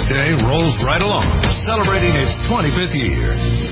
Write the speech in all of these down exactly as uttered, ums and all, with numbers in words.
Day rolls right along, celebrating its twenty-fifth year.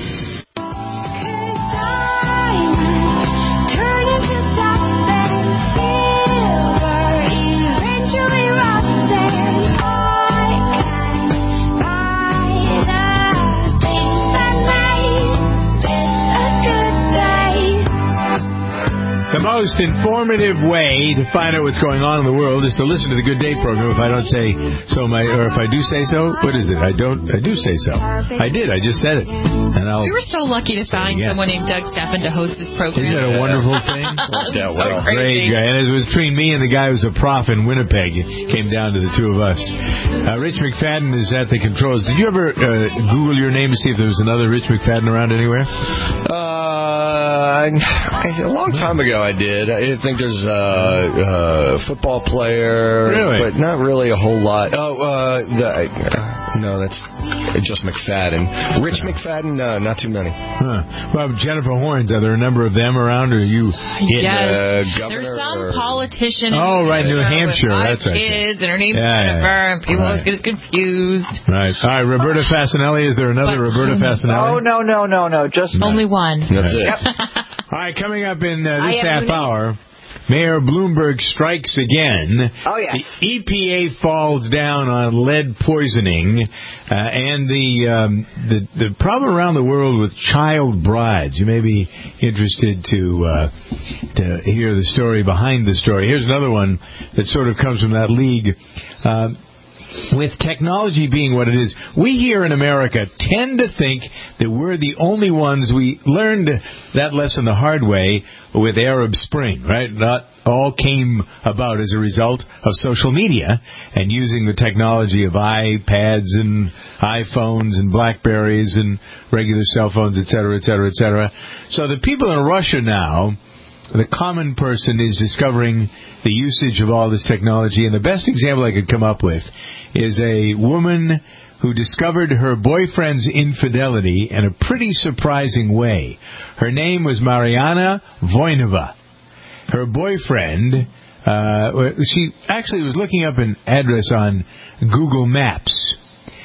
The most informative way to find out what's going on in the world is to listen to the Good Day program. If I don't say so, my or if I do say so, what is it? I don't. I do say so. I did. I just said it. And I'll. We were so lucky to find someone named Doug Steffen to host this program. Isn't that a wonderful thing? Yeah, well, so great guy. And it was between me and the guy who's a prof in Winnipeg. It came down to the two of us. Uh, Rich McFadden is at the controls. Did you ever uh, Google your name to see if there was another Rich McFadden around anywhere? Uh, a long time ago I did. I think there's a uh, uh, football player, really? But not really a whole lot. Oh, uh, the, uh, no, that's just McFadden. Rich McFadden, uh, not too many. Huh. Well, Jennifer Horns, are there a number of them around, or are you in yes. uh, There's some or... politician in oh, right, New Hampshire. With That's right. Kids, and her name's yeah, Jennifer, yeah. and people right. always get confused. Right. All right, Roberta Fasanelli. Is there another but, Roberta Fasanelli? Oh, no, no, no, no. Just no. Only one. That's it. Yep. All right, coming up in uh, this half hour, Mayor Bloomberg strikes again. Oh, yeah. The E P A falls down on lead poisoning, uh, and the, um, the the problem around the world with child brides. You may be interested to uh, to hear the story behind the story. Here's another one that sort of comes from that league. Uh, With technology being what it is, we here in America tend to think that we're the only ones. We learned that lesson the hard way with Arab Spring, right? Not all came about as a result of social media and using the technology of iPads and iPhones and Blackberries and regular cell phones, et cetera, et cetera, et cetera. So the people in Russia now, the common person is discovering the usage of all this technology. And the best example I could come up with is a woman who discovered her boyfriend's infidelity in a pretty surprising way. Her name was Mariana Voinova. Her boyfriend, uh, she actually was looking up an address on Google Maps.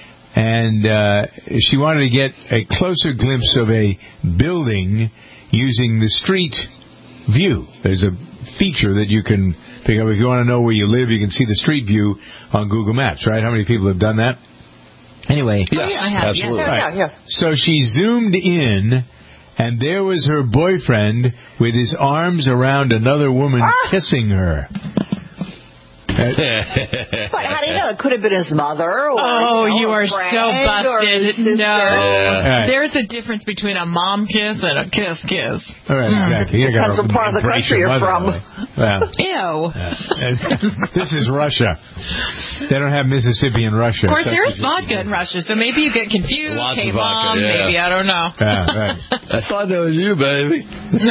And uh, she wanted to get a closer glimpse of a building using the street view. There's a feature that you can pick up. If you want to know where you live, you can see the street view on Google Maps, right? How many people have done that? Anyway. Yes, oh, yeah, I have. absolutely. Yeah, yeah, yeah. So she zoomed in, and there was her boyfriend with his arms around another woman ah! kissing her. But how do you know? It could have been his mother. Or, oh, you, know, you are so busted. No. Yeah. Right. There's a difference between a mom kiss and a kiss kiss. All right, mm. exactly. You Depends what part of the country you're from. Well, ew. yeah. This is Russia. They don't have Mississippi in Russia. Of course, there's vodka in Russia, so maybe you get confused. Lots hey, of vodka, mom, yeah. maybe. I don't know. Yeah, right. I thought that was you, baby.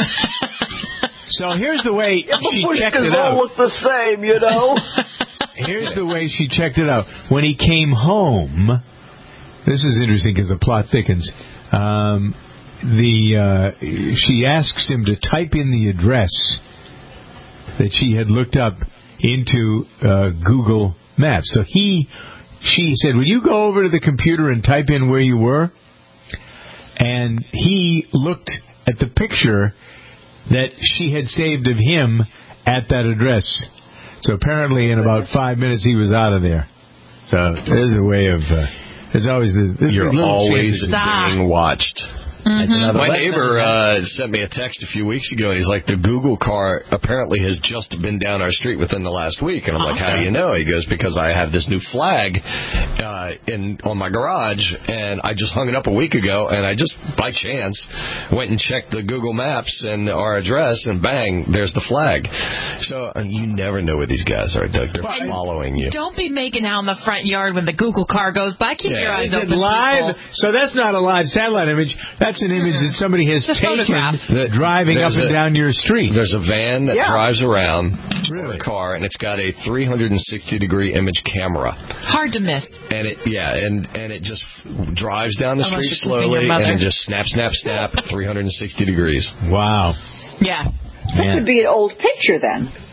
So here's the way she the checked it all out. look the same, you know. Here's the way she checked it out. When he came home, this is interesting because the plot thickens. Um, the uh, she asks him to type in the address that she had looked up into uh, Google Maps. So he, she said, "Will you go over to the computer and type in where you were?" And he looked at the picture that she had saved of him at that address. So apparently in about five minutes he was out of there. So there's a way of... Uh, there's always the... You're always being watched. Mm-hmm. My neighbor uh, sent me a text a few weeks ago, and he's like, the Google car apparently has just been down our street within the last week. And I'm like, how do you know? He goes, because I have this new flag uh, in on my garage, and I just hung it up a week ago, and I just, by chance, went and checked the Google Maps and our address, and bang, there's the flag. So uh, you never know where these guys are, Doug. They're and following you. Don't be making out in the front yard when the Google car goes by. Keep yeah. your eyes Is open. it live? People. So that's not a live satellite image. That's an image that somebody has taken driving up and a, down your street. There's a van that yeah. drives around really? a car, and it's got a three hundred sixty degree image camera. Hard to miss. And it, yeah, and, and it just drives down the Unless street slowly, and it just snap, snap, snap, three hundred sixty degrees. Wow. Yeah. That could be an old picture then.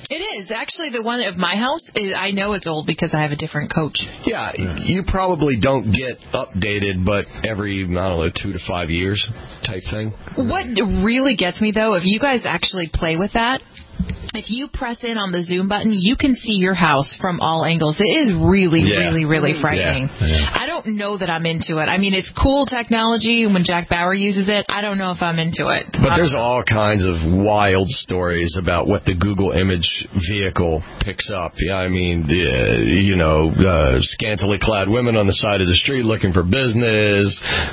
It is. Actually, the one of my house, is, I know it's old because I have a different coach. Yeah, you probably don't get updated, but every, I don't know, two to five years type thing. What really gets me, though, if you guys actually play with that, if you press in on the zoom button, you can see your house from all angles. It is really, yeah. really, really frightening. Yeah. Yeah. I don't know that I'm into it. I mean, it's cool technology. When Jack Bauer uses it, I don't know if I'm into it. But there's all kinds of wild stories about what the Google image vehicle picks up. Yeah, I mean, uh, you know, uh, scantily clad women on the side of the street looking for business,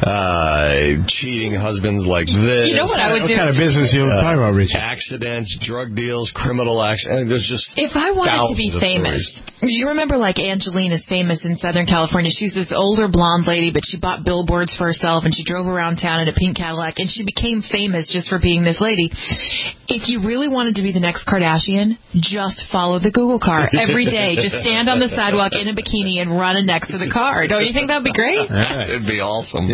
uh, cheating husbands like this. You know what I would what do? What kind of business you uh, talking about, Richie? Accidents, drug deals, criminal accidents. There's just if I wanted to be famous, you remember like Angelina's famous in Southern California. She's this older blonde lady, but she bought billboards for herself and she drove around town in a pink Cadillac, and she became famous just for being this lady. If you really wanted to be the next Kardashian, just follow the Google car every day. Just stand on the sidewalk in a bikini and run next to the car. Don't you think that would be great? Right. It'd be awesome.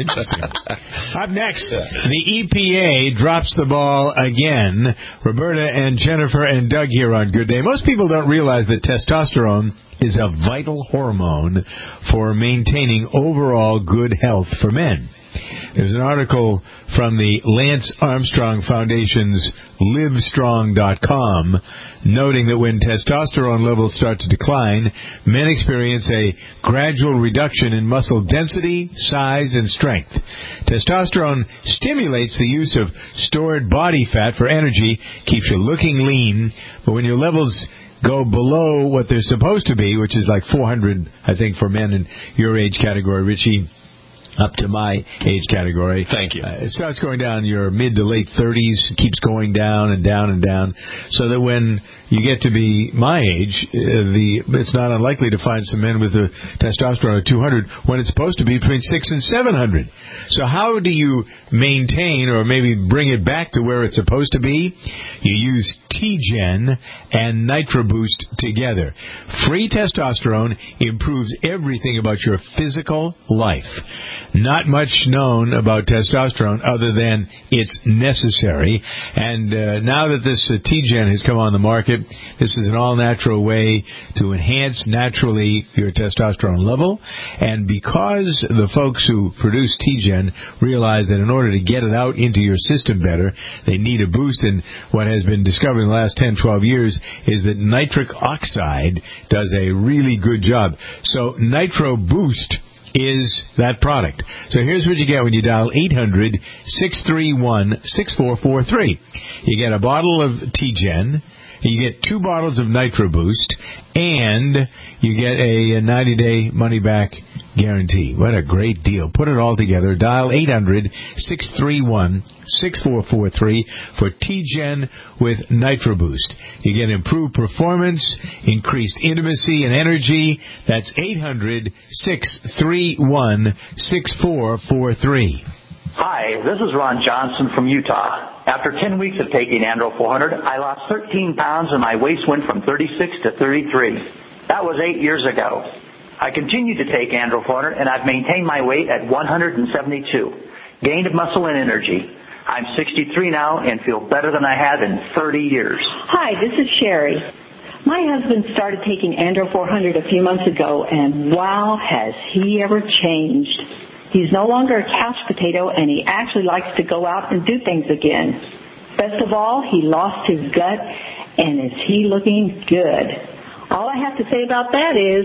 Up next, the E P A drops the ball again. Roberta and Jennifer and Doug here on Good Day. Most people don't realize that testosterone is a vital hormone for maintaining overall good health for men. There's an article from the Lance Armstrong Foundation's live strong dot com noting that when testosterone levels start to decline, men experience a gradual reduction in muscle density, size, and strength. Testosterone stimulates the use of stored body fat for energy, keeps you looking lean, but when your levels go below what they're supposed to be, which is like four hundred, I think, for men in your age category, Richie, up to my age category. Thank you. Uh, it starts going down your mid to late thirties, keeps going down and down and down, so that when you get to be my age, uh, the it's not unlikely to find some men with a testosterone of two hundred when it's supposed to be between six and seven hundred. So how do you maintain or maybe bring it back to where it's supposed to be? You use T-Gen and Nitro Boost together. Free testosterone improves everything about your physical life. Not much known about testosterone other than it's necessary. And uh, now that this uh, T-Gen has come on the market, this is an all-natural way to enhance naturally your testosterone level. And because the folks who produce T-Gen realize that in order to get it out into your system better, they need a boost. And what has been discovered in the last ten, twelve years is that nitric oxide does a really good job. So Nitro Boost is that product. So here's what you get when you dial eight hundred, six three one, six four four three. You get a bottle of T-Gen, you get two bottles of Nitro Boost, and you get a ninety-day money-back guarantee. What a great deal. Put it all together. Dial eight hundred, six three one, six four four three for T-Gen with Nitro Boost. You get improved performance, increased intimacy and energy. That's eight hundred, six three one, six four four three. Hi, this is Ron Johnson from Utah. After ten weeks of taking Andro four hundred, I lost thirteen pounds and my waist went from thirty-six to thirty-three. That was eight years ago. I continue to take Andro four hundred and I've maintained my weight at one hundred seventy-two. Gained muscle and energy. I'm sixty-three now and feel better than I have in thirty years. Hi, this is Sherry. My husband started taking Andro four hundred a few months ago, and wow, has he ever changed. He's no longer a couch potato, and he actually likes to go out and do things again. Best of all, he lost his gut, and is he looking good. All I have to say about that is...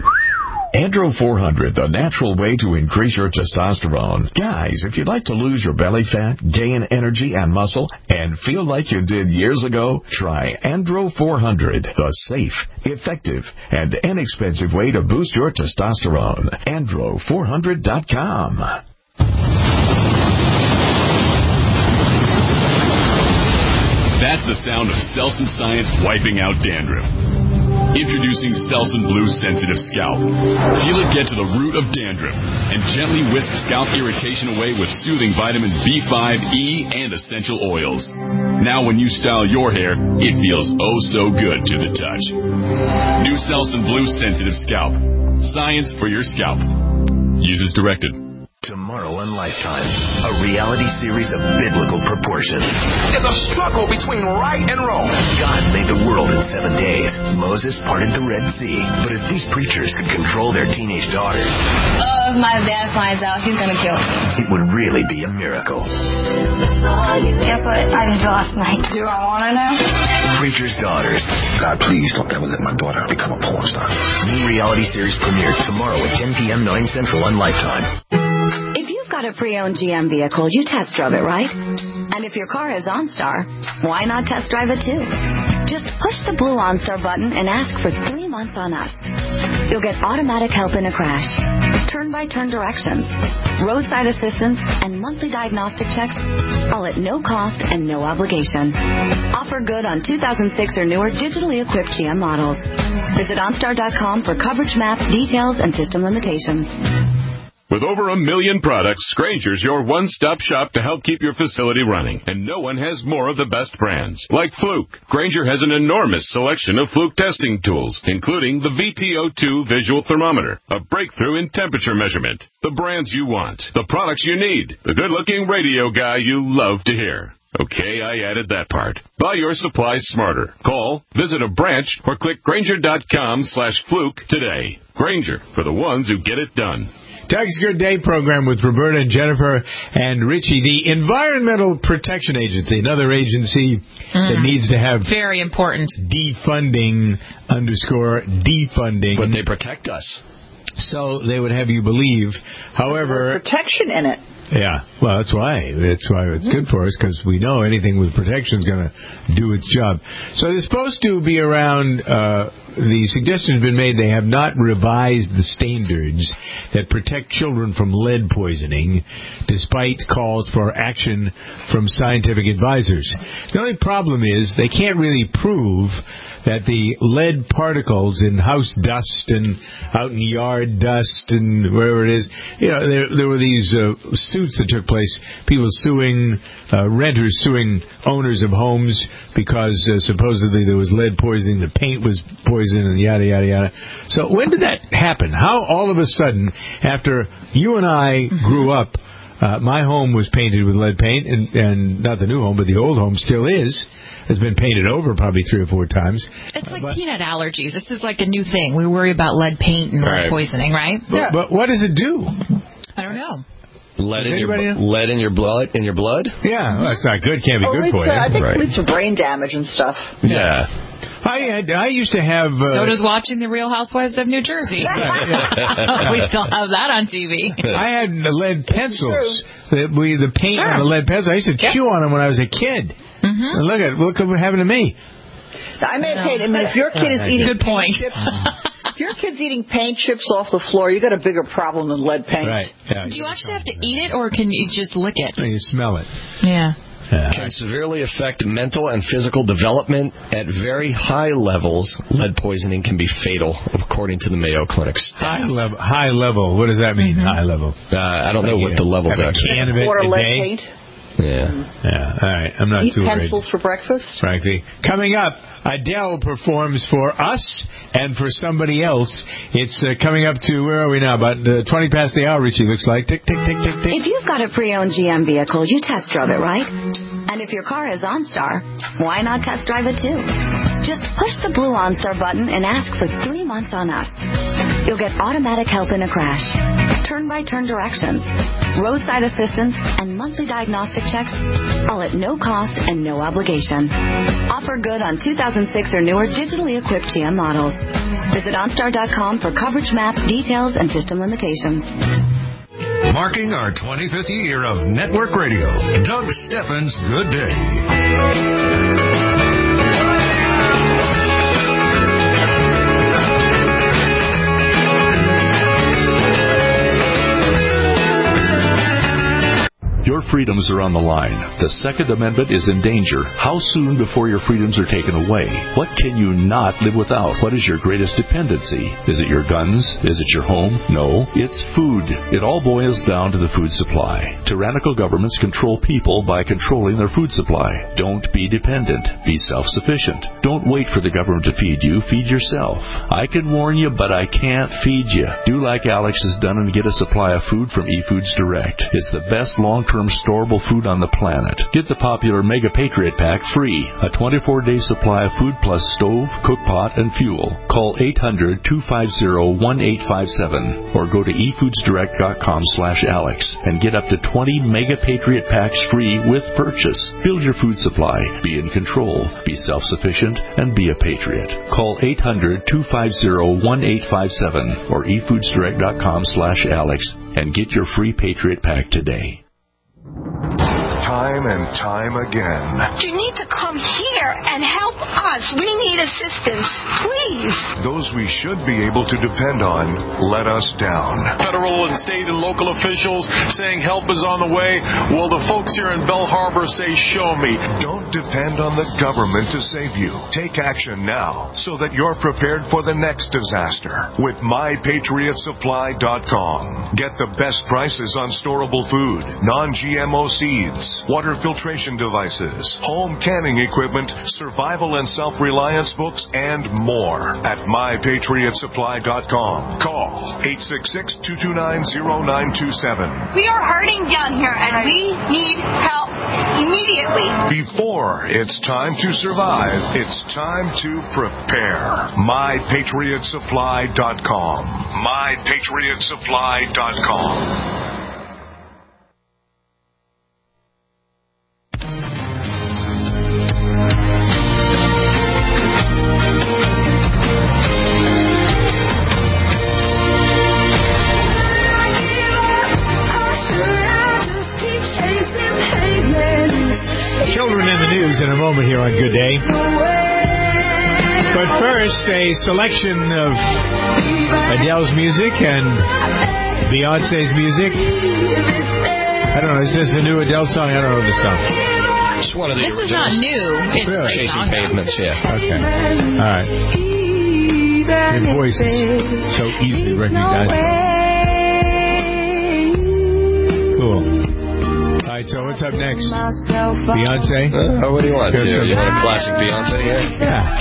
Andro four hundred, the natural way to increase your testosterone. Guys, if you'd like to lose your belly fat, gain energy and muscle, and feel like you did years ago, try Andro four hundred, the safe, effective, and inexpensive way to boost your testosterone. Andro four hundred dot com. That's the sound of Selsun Science wiping out dandruff. Introducing Selsun Blue Sensitive Scalp. Feel it get to the root of dandruff and gently whisk scalp irritation away with soothing vitamins B five, E, and essential oils. Now when you style your hair, it feels oh so good to the touch. New Selsun Blue Sensitive Scalp. Science for your scalp. Use as directed. Tomorrow on Lifetime, a reality series of biblical proportions. abortions. There's a struggle between right and wrong. God made the world in seven days. Moses parted the Red Sea. But if these preachers could control their teenage daughters... Oh, if my dad finds out, he's going to kill me. It would really be a miracle. Yeah, but I didn't last night. Do I want to know? Preacher's Daughters. God, please don't ever let my daughter become a porn star. New reality series premiere tomorrow at ten p.m. nine Central on Lifetime. If you've got a pre-owned G M vehicle, you test drove it, right? And if your car is OnStar, why not test drive it too? Just push the blue OnStar button and ask for three months on us. You'll get automatic help in a crash, turn-by-turn directions, roadside assistance, and monthly diagnostic checks, all at no cost and no obligation. Offer good on two thousand six or newer digitally equipped G M models. Visit OnStar dot com for coverage maps, details, and system limitations. With over a million products, Grainger's your one-stop shop to help keep your facility running. And no one has more of the best brands. Like Fluke, Grainger has an enormous selection of Fluke testing tools, including the V T O two visual thermometer, a breakthrough in temperature measurement. The brands you want, the products you need, the good-looking radio guy you love to hear. Okay, I added that part. Buy your supplies smarter. Call, visit a branch, or click Grainger.com slash Fluke today. Grainger, for the ones who get it done. Doug's Good Day program with Roberta and Jennifer and Richie. The Environmental Protection Agency, another agency mm. that needs to have... Very important. Defunding, underscore, defunding. But they protect us. So they would have you believe. However... protection in it. Yeah, well, that's why. That's why it's good for us, because we know anything with protection is going to do its job. So they're supposed to be around... Uh, the suggestion has been made they have not revised the standards that protect children from lead poisoning, despite calls for action from scientific advisors. The only problem is they can't really prove that the lead particles in house dust and out in yard dust and wherever it is, you know, there, there were these uh, suits that took place, people suing, uh, renters suing owners of homes because uh, supposedly there was lead poisoning, the paint was poisoned, and yada, yada, yada. So when did that happen? How all of a sudden, after you and I mm-hmm. grew up, uh, my home was painted with lead paint, and, and not the new home, but the old home still is. Has been painted over probably three or four times. It's like uh, peanut allergies. This is like a new thing. We worry about lead paint and right. lead poisoning, right? But, yeah. but what does it do? I don't know. Lead in, your, lead in your blood? In your blood? Yeah, well, that's not good. Can't be oh, good for uh, you. I think right. it leads to brain damage and stuff. Yeah. I had, I used to have... Uh, so does watching The Real Housewives of New Jersey. Right, yeah. We still have that on T V. I had lead pencils. The, we, the paint sure. on the lead pencils. I used to yep. chew on them when I was a kid. Mm-hmm. And look at look at what happened to me. I may say, I mean, if your kid is eating good point. Chips, if your kid's eating paint chips off the floor, you got a bigger problem than lead paint. Right. Yeah, do you actually have to eat it, or can you just lick it? You smell it. Yeah. Yeah. Can severely affect mental and physical development. At very high levels, lead poisoning can be fatal, according to the Mayo Clinic staff. High level. High level. What does that mean? Mm-hmm. High level. Uh, I don't know like what the levels are. Can of it Water a lead day? paint. Yeah. Yeah. All right. I'm not Eat too worried. pencils for breakfast. Frankly. Coming up, Adele performs for us and for somebody else. It's uh, coming up to, where are we now? About uh, twenty past the hour, Richie, looks like. Tick, tick, tick, tick, tick. If you've got a pre-owned G M vehicle, you test drove it, right? And if your car is OnStar, why not test drive it too? Just push the blue OnStar button and ask for three months on us. You'll get automatic help in a crash, turn-by-turn directions, roadside assistance, and monthly diagnostic checks, all at no cost and no obligation. Offer good on two thousand six or newer digitally equipped G M models. Visit OnStar dot com for coverage maps, details, and system limitations. Marking our twenty-fifth year of network radio, Doug Steffens' Good Day. Your freedoms are on the line. The Second Amendment is in danger. How soon before your freedoms are taken away? What can you not live without? What is your greatest dependency? Is it your guns? Is it your home? No, it's food. It all boils down to the food supply. Tyrannical governments control people by controlling their food supply. Don't be dependent. Be self-sufficient. Don't wait for the government to feed you. Feed yourself. I can warn you, but I can't feed you. Do like Alex has done and get a supply of food from eFoods Direct. It's the best long-term farm storable food on the planet. Get the popular Mega Patriot Pack free, a twenty-four day supply of food plus stove, cook pot, and fuel. Call eight hundred, two five zero, one eight five seven or go to e foods direct dot com slash Alex and get up to twenty Mega Patriot Packs free with purchase. Build your food supply, be in control, be self-sufficient, and be a patriot. Call eight hundred, two five zero, one eight five seven or e foods direct dot com slash Alex and get your free Patriot Pack today. Time and time again. You need to come here and help us. We need assistance, please. Those we should be able to depend on let us down. Federal and state and local officials saying help is on the way. Well, the folks here in Belle Harbor say, show me. Don't depend on the government to save you. Take action now so that you're prepared for the next disaster with my patriot supply dot com. Get the best prices on storable food, non G M O seeds, water filtration devices, home canning equipment, survival and self-reliance books, and more at my patriot supply dot com. Call eight six six, two two nine, zero nine two seven. We are hurting down here, and we need help immediately. Before it's time to survive, it's time to prepare. my patriot supply dot com. my patriot supply dot com. Children in the news in a moment here on Good Day. But first, a selection of Adele's music and Beyonce's music. I don't know, is this a new Adele song? I don't know the song. It's one of the This originals. is not new. It's Really? a Chasing song. Pavements, yeah. Okay. All right. Your voice is so easily recognizable. Cool. All right, so what's up next? Beyonce? Uh, what do you want? Here's You, some- you want a classic Beyonce here? Yeah.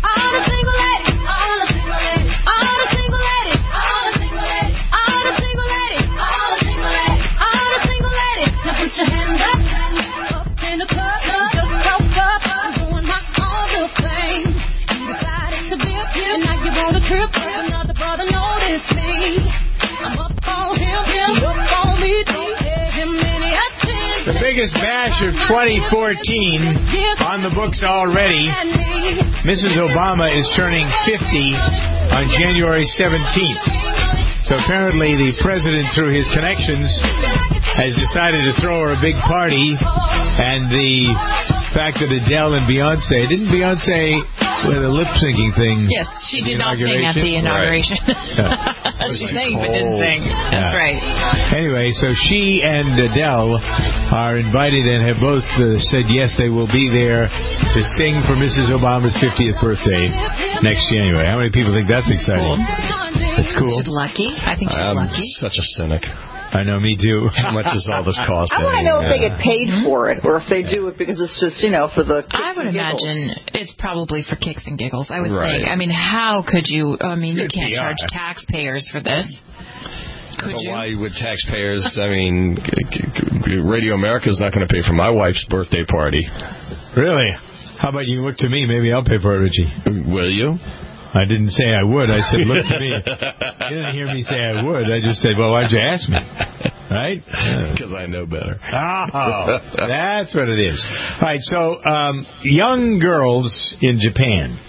The biggest bash of twenty fourteen on the books already. Missus Obama is turning fifty on January seventeenth. So apparently the president, through his connections, has decided to throw her a big party. And the fact that Adele and Beyonce, didn't Beyonce with a lip syncing thing? Yes, she did not sing at the inauguration. Right. She sang but didn't sing. That's Yeah. right. Anyway, so she and Adele are invited and have both uh, said yes, they will be there to sing for Missus Obama's fiftieth birthday next January. How many people think that's exciting? Cool. That's cool. She's lucky. I think she's I'm lucky. such a cynic. I know, me too. How much is all this costing? I want to know if they get paid for it, or if they do it because it's just, you know, for the kicks I would and giggles. imagine it's probably for kicks and giggles. I would Right. think. I mean, how could you? I mean, you Good can't P R. charge taxpayers for this. Could But you? why would taxpayers? I mean, Radio America is not going to pay for my wife's birthday party. Really? How about you look to me? Maybe I'll pay for it, Richie. Will you? I didn't say I would. I said, look to me. You didn't hear me say I would. I just said, well, why'd you ask me? Right? Because I know better. Oh, that's what it is. All right, so um, young girls in Japan.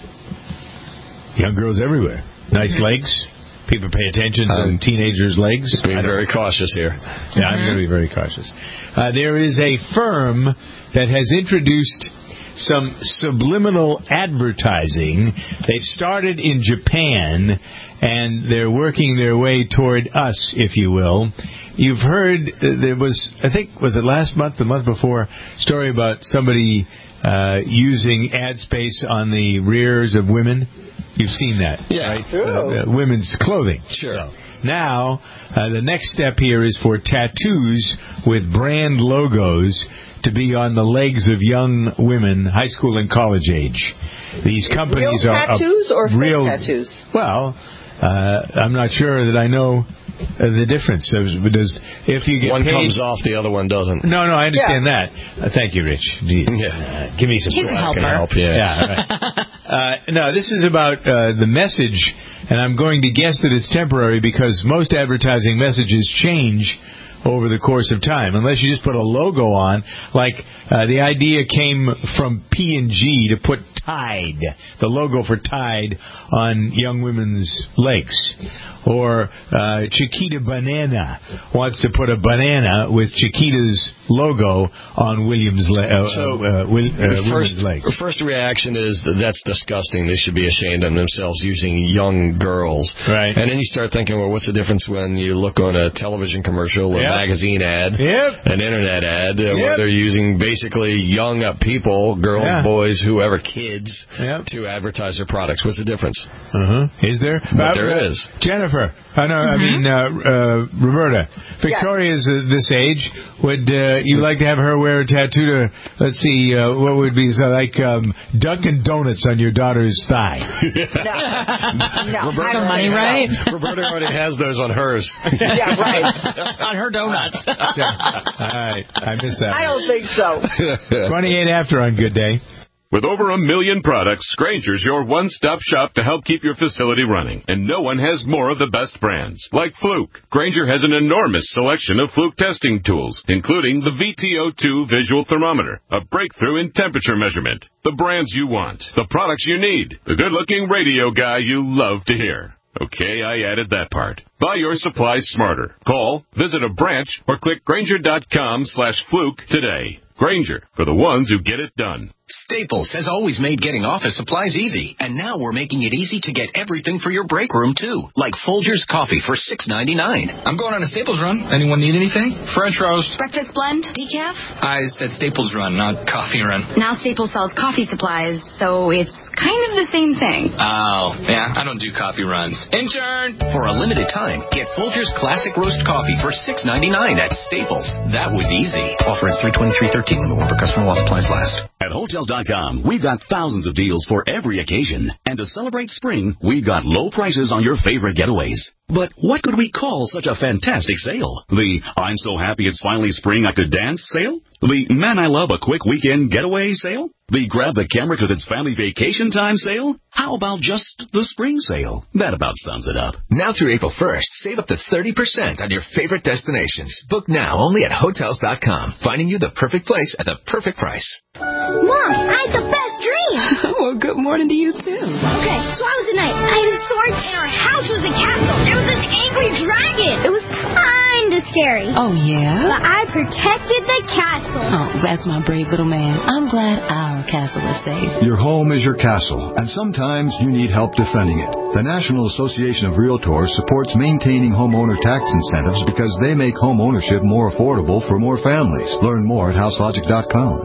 Young girls everywhere. Nice legs. People pay attention to Um, teenagers' legs. Being very cautious here. Yeah, I'm going to be very cautious. Uh, there is a firm that has introduced some subliminal advertising. They've started in Japan, and they're working their way toward us, if you will. You've heard, uh, there was, I think, was it last month, the month before, story about somebody uh, using ad space on the rears of women. You've seen that, Yeah. right? Uh, uh, women's clothing. Sure. So, now, uh, the next step here is for tattoos with brand logos to be on the legs of young women, high school and college age. These companies real are tattoos uh, or fake real tattoos? Well, uh, I'm not sure that I know uh, the difference. So, does if you get one paid, comes off, the other one doesn't. No, no, I understand Yeah. that. Uh, thank you, Rich. Jeez. Uh, give me some. He's a helper. Help, yeah. Yeah. Right. uh, no, this is about uh, the message, and I'm going to guess that it's temporary because most advertising messages change over the course of time, unless you just put a logo on. Like uh, the idea came from P and G to put Tide, the logo for Tide, on young women's legs. Or uh, Chiquita Banana wants to put a banana with Chiquita's logo on William's, le- uh, So, uh, Will, uh, the first, William's legs. the first reaction is that that's disgusting. They should be ashamed of themselves using young girls. Right. And then you start thinking, well, what's the difference when you look on a television commercial, a Yep. magazine ad, Yep. an internet ad, uh, where Yep. they're using basically young uh, people, girls, Yeah. boys, whoever, kids, Yep. to advertise their products. What's the difference? Uh-huh. Is there? But Uh, there uh, is. Jennifer. I know. I mean, uh, uh, Roberta. Victoria's uh, this age. Would uh, you like to have her wear a tattoo to, let's see, uh, what would be so like um, Dunkin' Donuts on your daughter's thigh? No, Roberta Some money, already- right? Roberta already has those on hers. Yeah, right. On her donuts. All right. I missed that. I don't think so. twenty-eight after on Good Day. With over a million products, Grainger's your one-stop shop to help keep your facility running. And no one has more of the best brands. Like Fluke. Grainger has an enormous selection of Fluke testing tools, including the V T O two visual thermometer, a breakthrough in temperature measurement. The brands you want, the products you need, the good-looking radio guy you love to hear. Okay, I added that part. Buy your supplies smarter. Call, visit a branch, or click Grainger.com slash Fluke today. Grainger, for the ones who get it done. Staples has always made getting office supplies easy, and now we're making it easy to get everything for your break room, too, like Folgers coffee for six ninety-nine. I'm going on a Staples run. Anyone need anything? French roast. Breakfast blend? Decaf? I said Staples run, not coffee run. Now Staples sells coffee supplies, so it's kind of the same thing. Oh, yeah, I don't do coffee runs. Intern! For a limited time, get Folgers Classic Roast Coffee for six ninety-nine at Staples. That was easy. Offer is three twenty-three thirteen. Limit one per customer while supplies last. At Hotel dot com, we've got thousands of deals for every occasion. And to celebrate spring, we've got low prices on your favorite getaways. But what could we call such a fantastic sale? The I'm so happy it's finally spring I could dance sale? The man I love a quick weekend getaway sale? The grab the camera because it's family vacation time sale? How about just the spring sale? That about sums it up. Now through April first, save up to thirty percent on your favorite destinations. Book now only at Hotels dot com, finding you the perfect place at the perfect price. Mom, I had the best dream. Well, good morning to you, too. Okay, so I was a knight. I had a sword, and our house was a castle. There was this angry dragon. It was kind of scary. Oh, yeah? But I protected the castle. Oh, that's my brave little man. I'm glad our castle is safe. Your home is your castle, and sometimes you need help defending it. The National Association of Realtors supports maintaining homeowner tax incentives because they make home ownership more affordable for more families. Learn more at house logic dot com.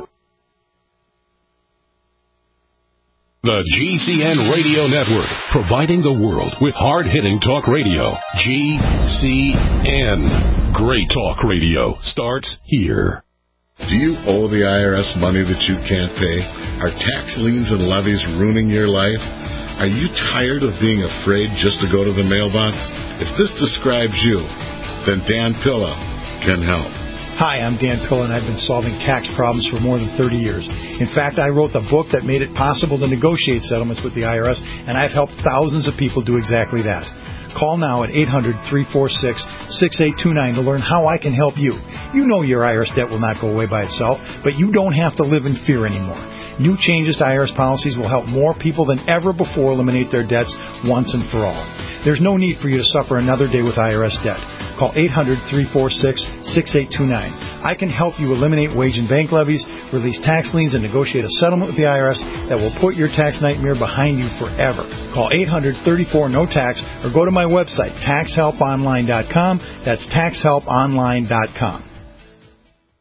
The G C N Radio Network, providing the world with hard-hitting talk radio. G C N. Great talk radio starts here. Do you owe the I R S money that you can't pay? Are tax liens and levies ruining your life? Are you tired of being afraid just to go to the mailbox? If this describes you, then Dan Pilla can help. Hi, I'm Dan Pilla, and I've been solving tax problems for more than thirty years. In fact, I wrote the book that made it possible to negotiate settlements with the I R S, and I've helped thousands of people do exactly that. Call now at eight hundred, three four six, six eight two nine to learn how I can help you. You know your I R S debt will not go away by itself, but you don't have to live in fear anymore. New changes to I R S policies will help more people than ever before eliminate their debts once and for all. There's no need for you to suffer another day with I R S debt. Call eight hundred, three four six, six eight two nine. I can help you eliminate wage and bank levies, release tax liens, and negotiate a settlement with the I R S that will put your tax nightmare behind you forever. Call eight hundred, thirty-four, no tax or go to my website, tax help online dot com. That's tax help online dot com.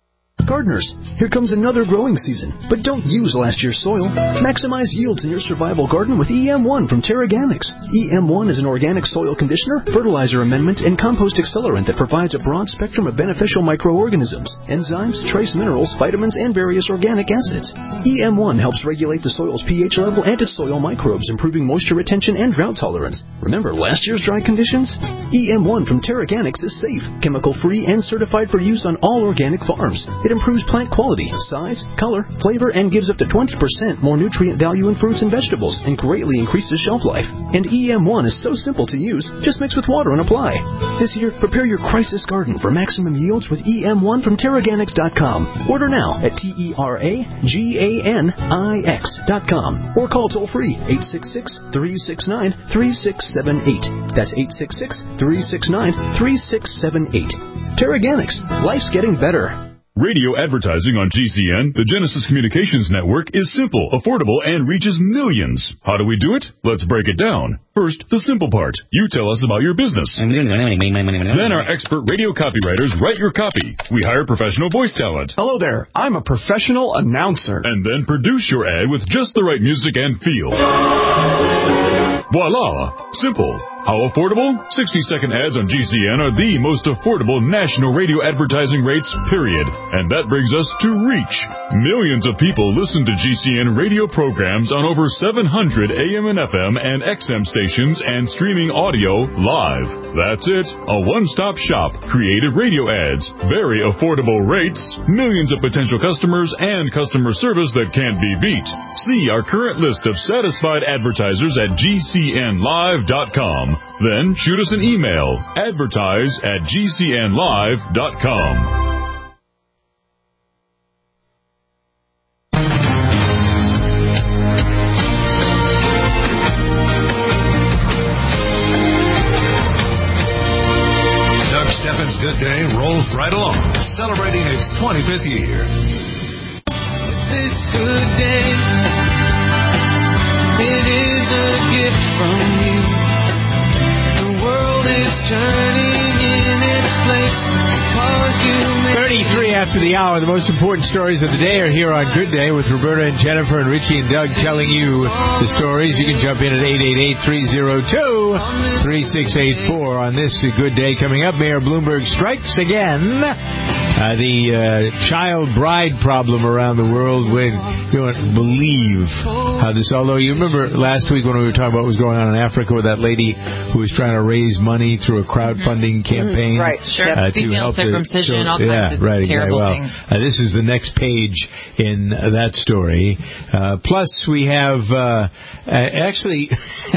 Gardeners, here comes another growing season, but don't use last year's soil. Maximize yields in your survival garden with E M one from Terraganics. E M one is an organic soil conditioner, fertilizer amendment, and compost accelerant that provides a broad spectrum of beneficial microorganisms, enzymes, trace minerals, vitamins, and various organic acids. E M one helps regulate the soil's pH level and its soil microbes, improving moisture retention and drought tolerance. Remember last year's dry conditions? E M one from Terraganics is safe, chemical-free, and certified for use on all organic farms. It improves plant quality, size, color, flavor, and gives up to twenty percent more nutrient value in fruits and vegetables, and greatly increases shelf life. And E M one is so simple to use, just mix with water and apply. This year, prepare your crisis garden for maximum yields with E M one from Terraganics dot com. Order now at T E R A G A N I X dot com or call toll-free eight six six, three six nine, three six seven eight. That's eight six six, three six nine, three six seven eight. Terraganics. Life's getting better. Radio advertising on G C N, the Genesis Communications Network, is simple, affordable, and reaches millions. How do we do it? Let's break it down. First, the simple part. You tell us about your business. Then our expert radio copywriters write your copy. We hire professional voice talent. Hello there. I'm a professional announcer. And then produce your ad with just the right music and feel. Voila! Simple. How affordable? sixty-second ads on G C N are the most affordable national radio advertising rates, period. And that brings us to reach. Millions of people listen to G C N radio programs on over seven hundred A M and F M and X M stations and streaming audio live. That's it. A one-stop shop. Creative radio ads. Very affordable rates. Millions of potential customers and customer service that can't be beat. See our current list of satisfied advertisers at G C N live dot com. Then shoot us an email. Advertise at G C N live dot com. Doug Steffens' Good Day rolls right along, celebrating its twenty-fifth year. This good day, it is a gift from you. Is turning in its place because you thirty-three after the hour. The most important stories of the day are here on Good Day with Roberta and Jennifer and Richie and Doug telling you the stories. You can jump in at eight eight eight, three oh two, three six eight four on this Good Day. Coming up, Mayor Bloomberg strikes again. Uh, the uh, child bride problem around the world. When you don't believe how this, although you remember last week when we were talking about what was going on in Africa with that lady who was trying to raise money through a crowdfunding campaign. Right, sure. Uh, to Female help circumcision, the, so, all kinds yeah, of right, terrible exactly. things. Well, uh, this is the next page in uh, that story. Uh, plus, we have uh, uh, actually.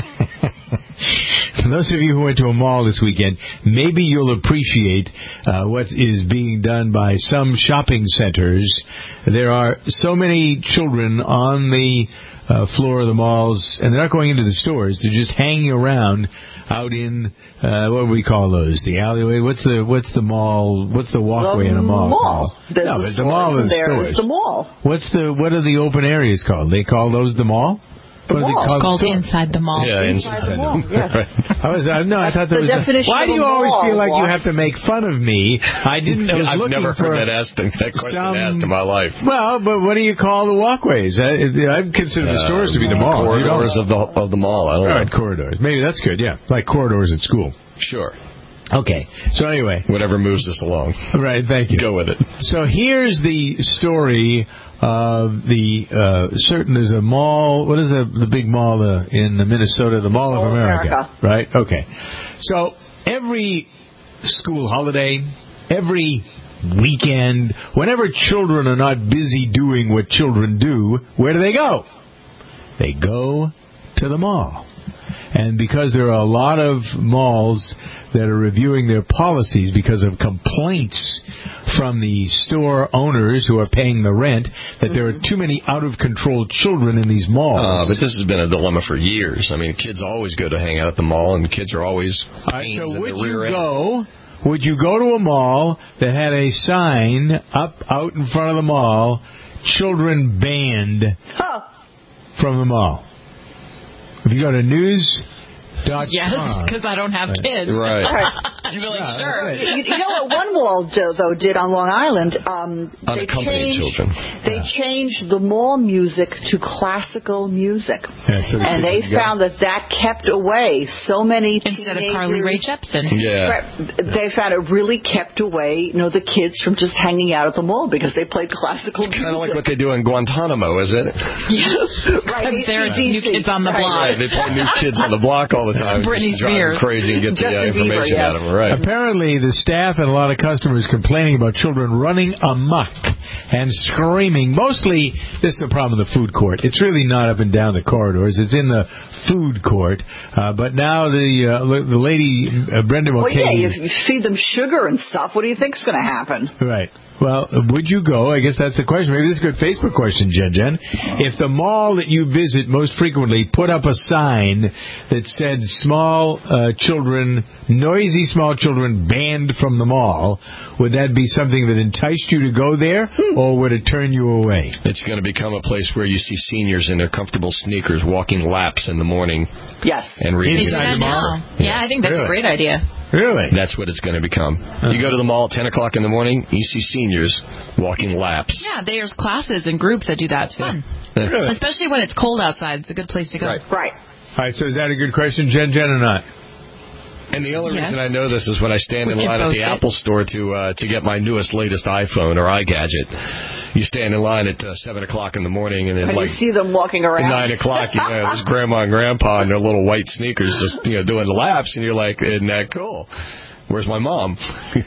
For those of you who went to a mall this weekend, maybe you'll appreciate uh, what is being done by some shopping centers. There are so many children on the uh, floor of the malls, and they're not going into the stores. They're just hanging around out in, uh, what do we call those? The alleyway? What's the what's the mall? What's the walkway the in a mall? mall. There's no, the, the mall is there stores. is the mall. What's the what are the open areas called? They call those the mall? The What are they mall. called? It's called Inside the Mall. Yeah, Inside the mall. Yeah. I was uh, no, I thought there the was. definition A, why of do you a always mall, feel like you boss. have to make fun of me? I didn't. I was I've looking never for heard that, asked, that question some, asked in my life. Well, but what do you call the walkways? I, I consider the Uh, stores to be the mall. Corridors of the of the mall. I don't All know. right, corridors. Maybe that's good. Yeah, like corridors at school. Sure. Okay. So anyway, whatever moves us along. Right. Thank you. Go with it. So here's the story of the uh, certain. There's a mall. What is the the big mall uh, in Minnesota? The Mall, of America, America. Right. Okay. So every school holiday, every weekend, whenever children are not busy doing what children do, where do they go? They go to the mall. And because there are a lot of malls that are reviewing their policies because of complaints from the store owners who are paying the rent that there are too many out-of-control children in these malls. Uh, but this has been a dilemma for years. I mean, kids always go to hang out at the mall, and kids are always All right, pains so in would their you rear end. go? Would you go to a mall that had a sign up out in front of the mall, "Children banned" Huh. from the mall? If you go to news dot com. Yes, because I don't have kids. Right. I'd be like, no, sure. You, you know what one mall, though, did on Long Island? Um, they Unaccompanied changed, children. They yeah. changed the mall music to classical music. Yeah, so and they found that that kept away so many Instead teenagers. of Carly Rae Jepsen. Yeah. They found it really kept away, you know, the kids from just hanging out at the mall because they played classical music. Kind of like what they do in Guantanamo, is it? Yeah. Right. There are new kids on the block. Right, they play new kids on the block all the time. Britney Spears. Crazy and get the uh, information Bieber, yes. out of them, right? Apparently, the staff and a lot of customers complaining about children running amok and screaming. Mostly, this is a problem in the food court. It's really not up and down the corridors. It's in the food court. Uh, but now the uh, the lady, uh, Brenda Mulcahy... Well, yeah, if you feed them sugar and stuff, what do you think's going to happen? Right. Well, would you go? I guess that's the question. Maybe this is a good Facebook question, Jen Jen. If the mall that you visit most frequently put up a sign that said small uh, children, noisy small children banned from the mall, would that be something that enticed you to go there, or would it turn you away? It's going to become a place where you see seniors in their comfortable sneakers walking laps in the morning. Yes. And reading. Inside the mall. Yeah, I think that's really? a great idea. Really? That's what it's going to become. Uh-huh. You go to the mall at ten o'clock in the morning, you see seniors walking laps. Yeah, there's classes and groups that do that. It's fun. Yeah. Really? Especially when it's cold outside. It's a good place to go. Right. Right. All right, so is that a good question, Jen Jen, or not? And the only yes. reason I know this is when I stand we in line at the it. Apple store to uh, to get my newest, latest iPhone or iGadget. You stand in line at uh, seven o'clock in the morning, and then and like you see them walking around. Nine o'clock, you know, there's grandma and grandpa in their little white sneakers, just you know, doing the laps, and you're like, isn't that cool? Where's my mom?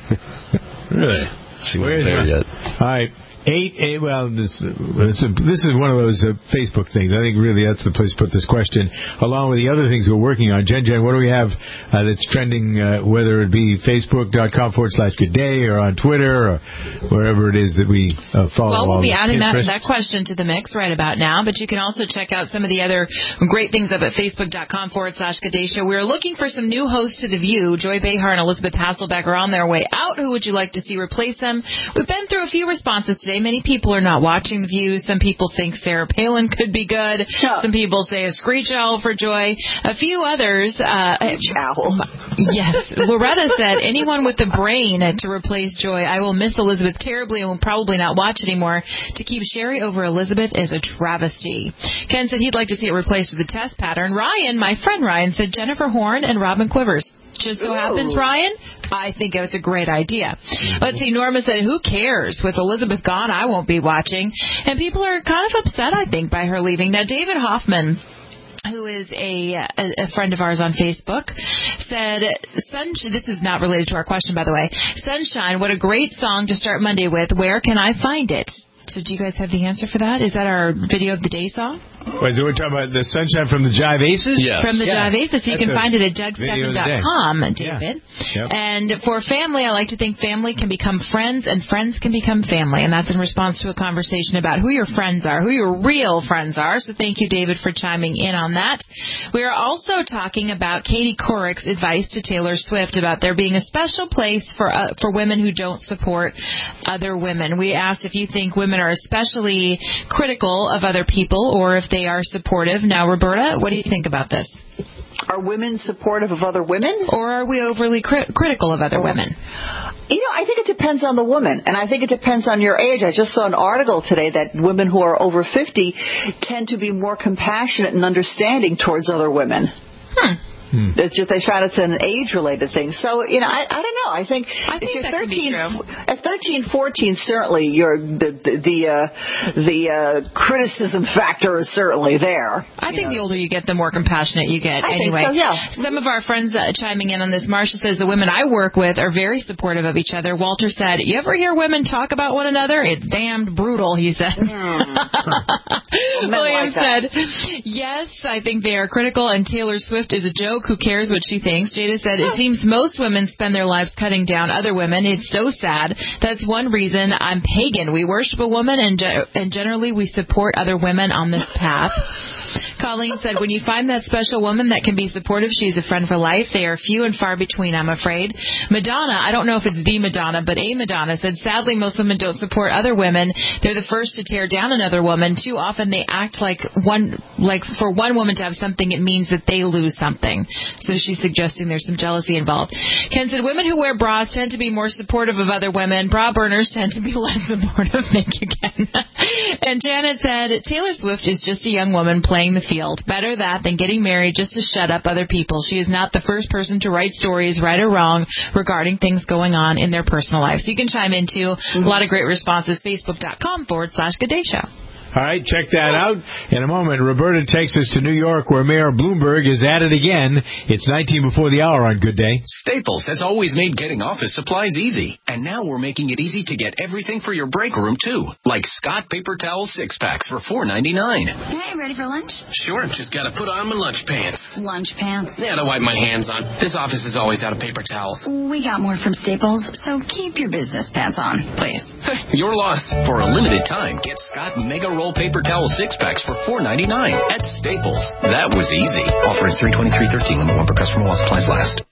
Really? She wasn't there yet. All right. Eight, eight, well, this, it's a, this is one of those uh, Facebook things. I think really that's the place to put this question, along with the other things we're working on. Jen Jen, what do we have uh, that's trending, uh, whether it be facebook.com forward slash good day or on Twitter or wherever it is that we uh, follow? Well, we'll be adding that, interest. that question to the mix right about now, but you can also check out some of the other great things up at facebook.com forward slash good day show. We're looking for some new hosts to The View. Joy Behar and Elizabeth Hasselbeck are on their way out. Who would you like to see replace them? We've been through a few responses today. Many people are not watching The View. Some people think Sarah Palin could be good. Yeah. Some people say a screech owl for Joy. A few others. Uh, screech owl. Yes. Loretta said, anyone with the brain to replace Joy. I will miss Elizabeth terribly and will probably not watch anymore. To keep Sherry over Elizabeth is a travesty. Ken said he'd like to see it replaced with a test pattern. Ryan, my friend Ryan, said Jennifer Horn and Robin Quivers. Just so Ooh. happens, Ryan, I think it's a great idea. Mm-hmm. Let's see, Norma said, who cares? With Elizabeth gone, I won't be watching. And people are kind of upset, I think, by her leaving. Now, David Hoffman, who is a, a, a friend of ours on Facebook, said, Sun, this is not related to our question, by the way, Sunshine, what a great song to start Monday with. Where can I find it? So do you guys have the answer for that? Is that our video of the day song? Wait, so we're talking about the Sunshine from the Jive Aces? Yes. From the yeah. Jive Aces. So you That's can find it at doug stephan dot com, David. Yeah. Yep. And for family, I like to think family can become friends and friends can become family. And that's in response to a conversation about who your friends are, who your real friends are. So thank you, David, for chiming in on that. We are also talking about Katie Couric's advice to Taylor Swift about there being a special place for uh, for women who don't support other women. We asked if you think women are especially critical of other people or if they are supportive. Now, Roberta, what do you think about this? Are women supportive of other women? Or are we overly cri- critical of other or, women? You know, I think it depends on the woman, and I think it depends on your age. I just saw an article today that women who are over fifty tend to be more compassionate and understanding towards other women. Hmm. Hmm. It's just they found it's an age-related thing. So, you know, I, I don't know. I think, I think if you're that thirteen, could be true. at thirteen, fourteen, certainly you're, the the the, uh, the uh, criticism factor is certainly there. I think know. the older you get, the more compassionate you get. I anyway, think so, yeah. Some of our friends uh, chiming in on this. Marcia says the women I work with are very supportive of each other. Walter said, "You ever hear women talk about one another? It's damned brutal." He said. Mm. William like said, "Yes, I think they are critical, and Taylor Swift is a joke. Who cares what she thinks?" Jada said, "It seems most women spend their lives cutting down other women. It's so sad. That's one reason I'm pagan. We worship a woman, and ge- and generally we support other women on this path." Colleen said, when you find that special woman that can be supportive, she's a friend for life. They are few and far between, I'm afraid. Madonna, I don't know if it's the Madonna, but a Madonna said, sadly, most women don't support other women. They're the first to tear down another woman. Too often they act like one, like for one woman to have something, it means that they lose something. So she's suggesting there's some jealousy involved. Ken said, women who wear bras tend to be more supportive of other women. Bra burners tend to be less supportive. Thank you, Ken. And Janet said, Taylor Swift is just a young woman playing the field. Better that than getting married just to shut up other people. She is not the first person to write stories, right or wrong, regarding things going on in their personal lives. So you can chime in, too. A lot of great responses. Facebook.com forward slash Good Day Show. All right, check that out. In a moment, Roberta takes us to New York, where Mayor Bloomberg is at it again. It's nineteen before the hour on Good Day. Staples has always made getting office supplies easy. And now we're making it easy to get everything for your break room, too. Like Scott Paper Towel six-packs for four ninety-nine. Hey, ready for lunch? Sure, just gotta put on my lunch pants. Lunch pants? Yeah, to wipe my hands on. This office is always out of paper towels. We got more from Staples, so keep your business pants on, please. Your loss. For a limited time, get Scott Mega Roll Paper Towel six-packs for four ninety-nine at Staples. That was easy. Offer is three twenty-three thirteen. Limit one per customer while supplies last.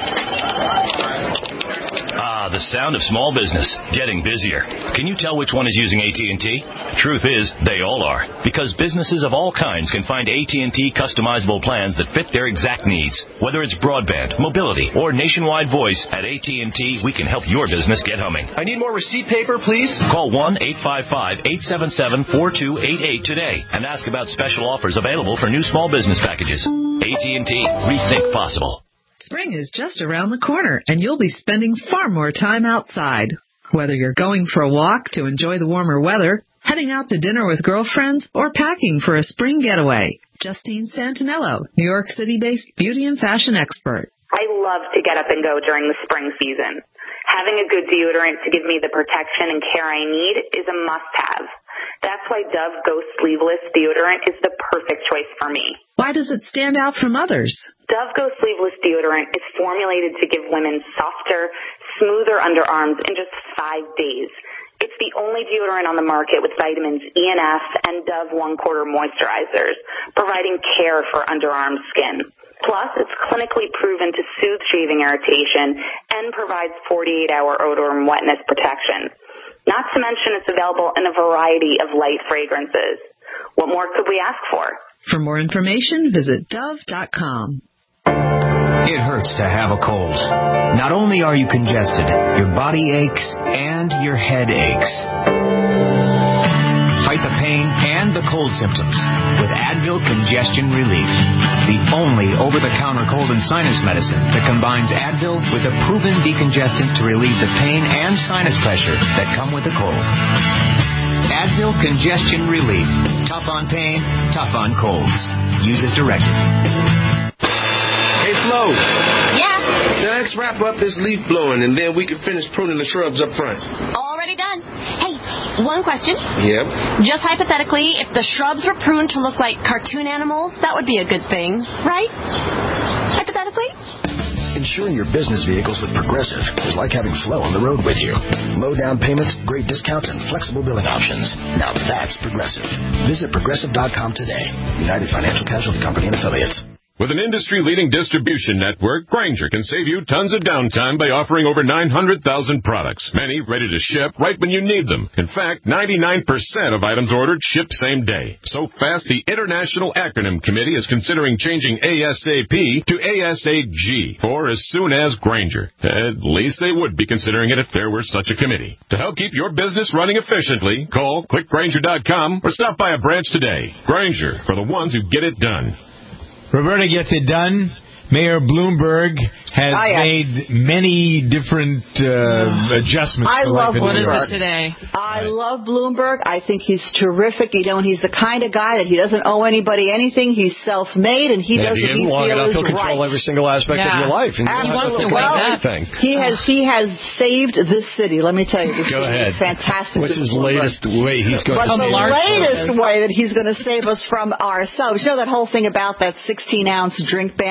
Ah, the sound of small business getting busier. Can you tell which one is using A T and T? Truth is, they all are. Because businesses of all kinds can find A T and T customizable plans that fit their exact needs. Whether it's broadband, mobility, or nationwide voice, at A T and T, we can help your business get humming. I need more receipt paper, please. Call one eight five five, eight seven seven, four two eight eight today and ask about special offers available for new small business packages. A T and T. Rethink possible. Spring is just around the corner, and you'll be spending far more time outside. Whether you're going for a walk to enjoy the warmer weather, heading out to dinner with girlfriends, or packing for a spring getaway. Justine Santinello, New York City-based beauty and fashion expert. I love to get up and go during the spring season. Having a good deodorant to give me the protection and care I need is a must-have. That's why Dove Go Sleeveless deodorant is the perfect choice for me. Why does it stand out from others? Dove Go Sleeveless deodorant is formulated to give women softer, smoother underarms in just five days. It's the only deodorant on the market with vitamins E and F and Dove One Quarter moisturizers, providing care for underarm skin. Plus, it's clinically proven to soothe shaving irritation and provides forty-eight hour odor and wetness protection. Not to mention it's available in a variety of light fragrances. What more could we ask for? For more information, visit dove dot com. It hurts to have a cold. Not only are you congested, your body aches and your head aches. Fight the pain and the cold symptoms with Advil Congestion Relief, the only over-the-counter cold and sinus medicine that combines Advil with a proven decongestant to relieve the pain and sinus pressure that come with the cold. Advil Congestion Relief. Tough on pain, tough on colds. Use as directed. Hey, Flo. Yeah? Now let's wrap up this leaf blowing, and then we can finish pruning the shrubs up front. Already done. Hey, one question. Yep. Just hypothetically, if the shrubs were pruned to look like cartoon animals, that would be a good thing, right? Hypothetically? Insuring your business vehicles with Progressive is like having Flo on the road with you. Low down payments, great discounts, and flexible billing options. Now that's Progressive. Visit Progressive dot com today. United Financial Casualty Company and Affiliates. With an industry-leading distribution network, Grainger can save you tons of downtime by offering over nine hundred thousand products, many ready to ship right when you need them. In fact, ninety-nine percent of items ordered ship same day. So fast, the International Acronym Committee is considering changing ASAP to ASAG, or as soon as Grainger. At least they would be considering it if there were such a committee. To help keep your business running efficiently, call click grainger dot com or stop by a branch today. Grainger, for the ones who get it done. Roberta gets it done. Mayor Bloomberg has I, uh, made many different uh, adjustments. I for love life. What is Bloomberg. it today? I love Bloomberg. I think he's terrific. You know, and he's the kind of guy that he doesn't owe anybody anything. He's self-made, and he yeah, does what he long enough, feels he'll control right. every single aspect yeah. of your life. And He wants to well, win that. He has he has saved this city. Let me tell you, this Go city ahead. is fantastic. What's his Bloomberg. latest way he's going But to the save latest way that he's going to save us from ourselves. You know that whole thing about that sixteen ounce drink ban for sugar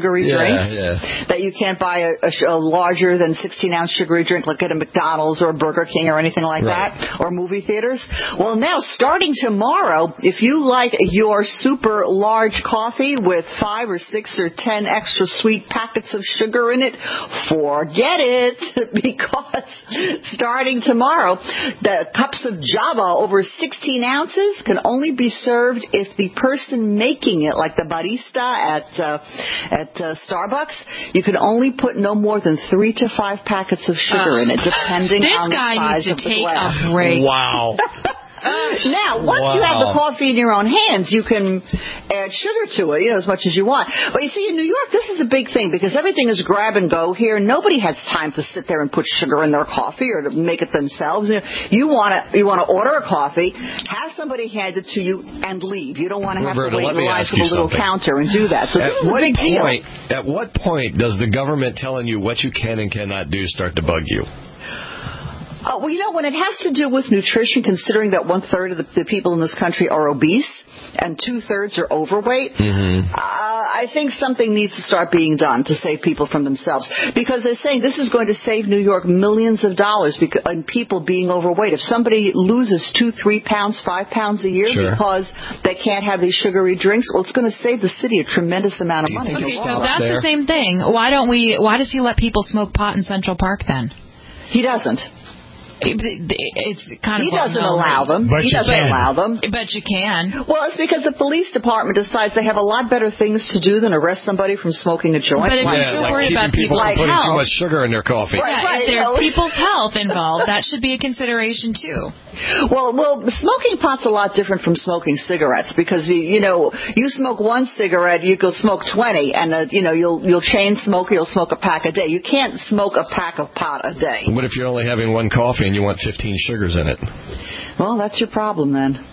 sugary yeah, drinks. Yeah. That you can't buy a, a, a larger than sixteen ounce sugary drink like at a McDonald's or a Burger King or anything like right. that, or movie theaters. Well, now starting tomorrow, if you like your super large coffee with five or six or ten extra sweet packets of sugar in it, forget it, because starting tomorrow, the cups of Java over sixteen ounces can only be served if the person making it, like the barista at uh, at uh, Starbucks, you can only put no more than three to five packets of sugar uh, in it, depending on the size of the glass. This guy needs to take a break. Wow. Now, once wow. you have the coffee in your own hands, you can add sugar to it, you know, as much as you want. But you see, in New York, this is a big thing because everything is grab and go here. Nobody has time to sit there and put sugar in their coffee or to make it themselves. You know, you want to you want to order a coffee, have somebody hand it to you, and leave. You don't want to have Roberta, to wait in line for the little something. counter and do that. So at this is what a big point, deal. At what point does the government telling you what you can and cannot do start to bug you? Uh, well, you know, when it has to do with nutrition, considering that one-third of the, the people in this country are obese and two-thirds are overweight, mm-hmm. uh, I think something needs to start being done to save people from themselves. Because they're saying this is going to save New York millions of dollars because, on people being overweight. If somebody loses two, three pounds, five pounds a year sure. because they can't have these sugary drinks, well, it's going to save the city a tremendous amount of money. Okay, so that's there? the same thing. Why don't we? Why does he let people smoke pot in Central Park then? He doesn't. It's kind of he doesn't allow them. But he you doesn't can. allow them. But you can. Well, it's because the police department decides they have a lot better things to do than arrest somebody from smoking a joint. But if yeah, you still like worry about people people from like putting health, too much sugar in their coffee. Right, yeah, right, if there's you know. people's health involved, that should be a consideration too. Well, well, smoking pot's a lot different from smoking cigarettes because you, you know, you smoke one cigarette, you can smoke twenty, and uh, you know you'll you'll chain smoke, you'll smoke a pack a day. You can't smoke a pack of pot a day. What if you're only having one coffee and you want fifteen sugars in it? Well, that's your problem then.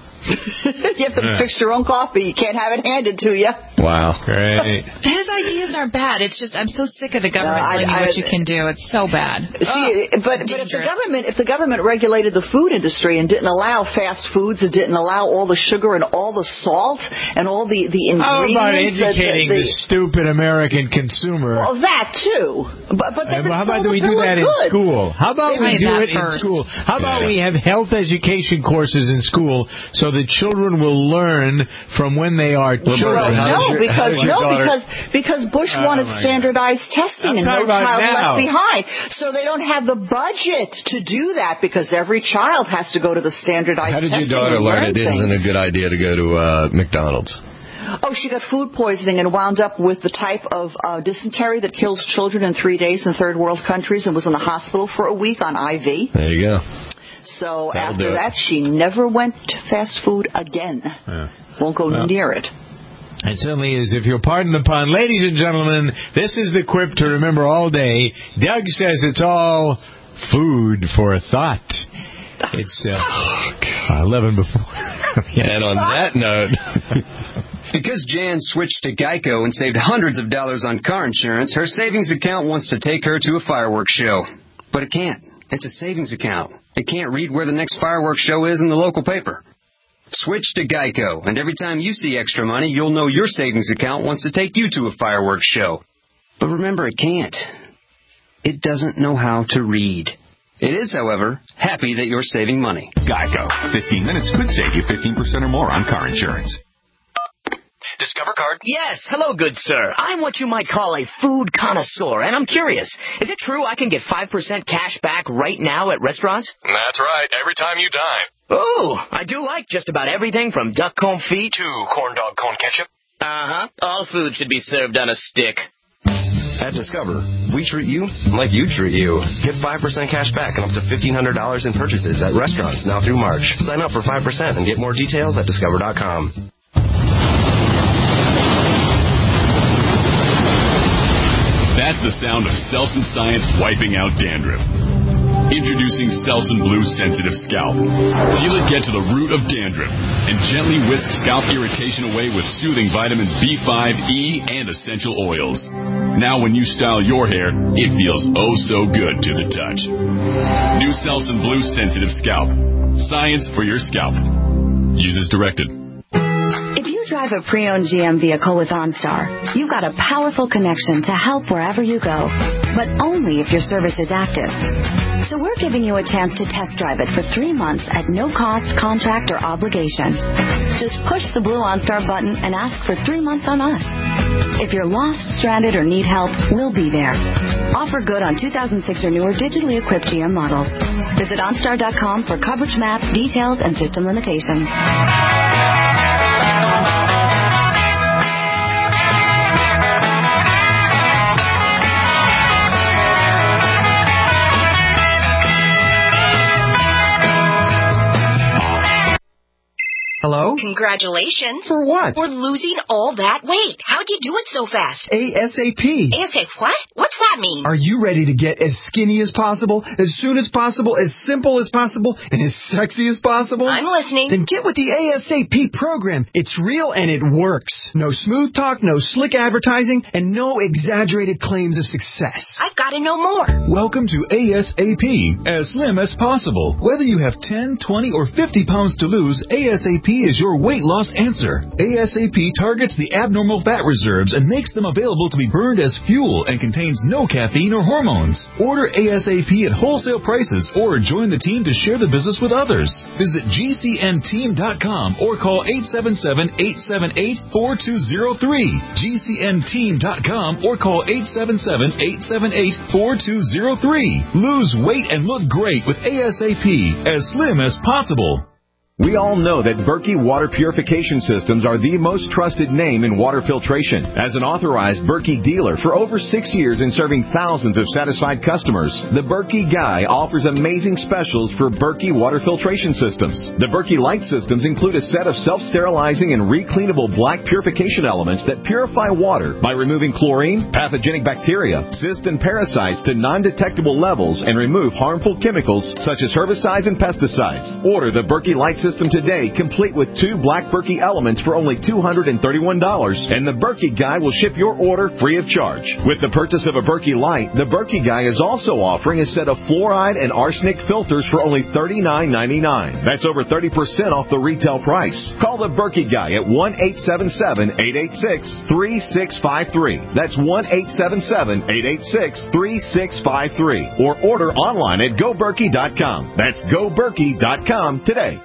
You have to yeah. fix your own coffee. You can't have it handed to you. Wow. Great. His ideas aren't bad. It's just I'm so sick of the government No, I- telling you I- what you can do. It's so bad. See, oh, but, but if the government if the government regulated the food industry and didn't allow fast foods and didn't allow all the sugar and all the salt and all the the ingredients, how about educating that, the, the, the stupid American consumer? Well, that too. But but, Uh, but how about so we do that in good. school? How about we They do made it that in first. school? How about Yeah. we have health education courses in school so the children will learn from when they are children? How No, does your- how because does your no, daughter- because because Bush Oh, wanted my standardized testing I'm and no talking about child now. left behind. So they don't have the budget to do that because every child has to go to the standardized How did your testing daughter and learn it things. isn't a good idea to go to uh, McDonald's? Oh, she got food poisoning and wound up with the type of uh, dysentery that kills children in three days in third world countries and was in the hospital for a week on I V. There you go. So That'll do after it. that, she never went to fast food again. Yeah. Won't go Well. near it. It certainly is. If you'll pardon the pun, ladies and gentlemen, this is the quip to remember all day. Doug says it's all food for thought. It's uh, eleven before. And on that note... Because Jan switched to Geico and saved hundreds of dollars on car insurance, her savings account wants to take her to a fireworks show. But it can't. It's a savings account. It can't read where the next fireworks show is in the local paper. Switch to Geico, and every time you see extra money, you'll know your savings account wants to take you to a fireworks show. But remember, it can't. It doesn't know how to read. It is, however, happy that you're saving money. Geico. fifteen minutes could save you fifteen percent or more on car insurance. Discover card? Yes. Hello, good sir. I'm what you might call a food connoisseur, and I'm curious. Is it true I can get five percent cash back right now at restaurants? That's right. Every time you dine. Ooh, I do like just about everything from duck confit to corn dog cone ketchup. Uh-huh. All food should be served on a stick. At Discover, we treat you like you treat you. Get five percent cash back and up to fifteen hundred dollars in purchases at restaurants now through March. Sign up for five percent and get more details at discover dot com. That's the sound of Selsun Science wiping out dandruff. Introducing Selsun Blue Sensitive Scalp. Feel it get to the root of dandruff and gently whisk scalp irritation away with soothing vitamins B five, E, and essential oils. Now when you style your hair, it feels oh so good to the touch. New Selsun Blue Sensitive Scalp. Science for your scalp. Use as directed. If you drive a pre-owned G M vehicle with OnStar, you've got a powerful connection to help wherever you go, but only if your service is active. So we're giving you a chance to test drive it for three months at no cost, contract, or obligation. Just push the blue OnStar button and ask for three months on us. If you're lost, stranded, or need help, we'll be there. Offer good on two thousand six or newer digitally equipped G M models. Visit OnStar dot com for coverage maps, details, and system limitations. Hello? Congratulations. For what? For losing all that weight. How'd you do it so fast? ASAP. ASAP what? What's that mean? Are you ready to get as skinny as possible, as soon as possible, as simple as possible, and as sexy as possible? I'm listening. Then get with the ASAP program. It's real and it works. No smooth talk, no slick advertising, and no exaggerated claims of success. I've got to know more. Welcome to ASAP, as slim as possible. Whether you have ten, twenty, or fifty pounds to lose, ASAP is your weight loss answer. ASAP targets the abnormal fat reserves and makes them available to be burned as fuel and contains no caffeine or hormones. Order ASAP at wholesale prices or join the team to share the business with others. Visit G C N team dot com or call eight seven seven, eight seven eight, four two zero three. G C N team dot com or call eight seven seven, eight seven eight, four two zero three. Lose weight and look great with ASAP, as slim as possible. We all know that Berkey Water Purification Systems are the most trusted name in water filtration. As an authorized Berkey dealer for over six years and serving thousands of satisfied customers, the Berkey Guy offers amazing specials for Berkey Water Filtration Systems. The Berkey Light Systems include a set of self-sterilizing and recleanable black purification elements that purify water by removing chlorine, pathogenic bacteria, cysts, and parasites to non-detectable levels and remove harmful chemicals such as herbicides and pesticides. Order the Berkey Light Systems System today, complete with two black Berkey elements for only two hundred thirty-one dollars, and the Berkey Guy will ship your order free of charge. With the purchase of a Berkey Light, the Berkey Guy is also offering a set of fluoride and arsenic filters for only thirty-nine ninety-nine. That's over thirty percent off the retail price. Call the Berkey Guy at one eight seven seven, eight eight six, three six five three. That's one eight seven seven, eight eight six, three six five three. Or order online at go berkey dot com. That's go berkey dot com today.